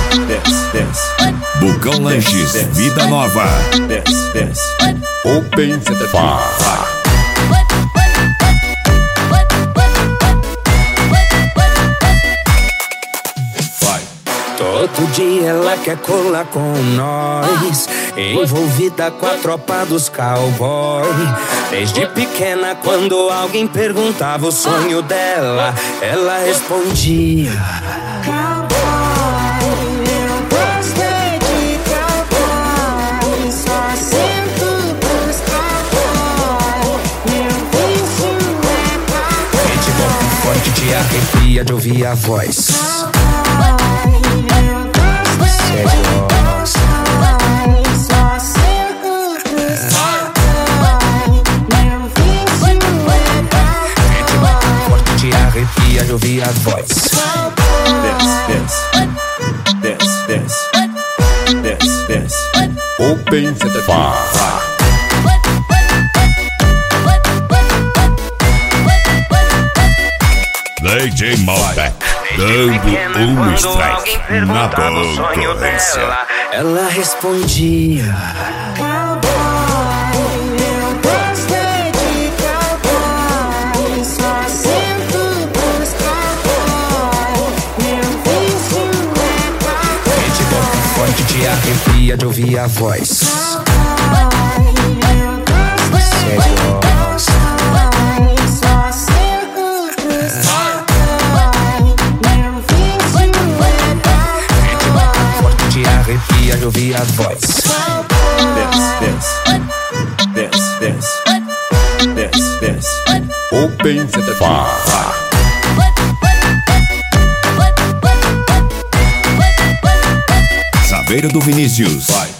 Bucão Lanches, vida nova. Open Bar. Todo dia ela quer colar com nós, envolvida com a tropa dos cowboy. Desde pequena, quando alguém perguntava o sonho dela, ela respondia: cowboy, eu gostei de cowboy, só sinto pros cowboy, meu vício é cowboy. ritmo forte te arrepia de ouvir a voz. Arrepia de ouvir a voz. Open Bar. DJ Malbec, dando strike na concorrência. Ela respondia: Cowboy, eu gostei de cowboy, só sinto pros cowboy, meu vício é cowboy. ritmo forte te arrepia de ouvir a voz. Arrepia de ouvir a voz. Open Bar. Saveiro do Vinícius.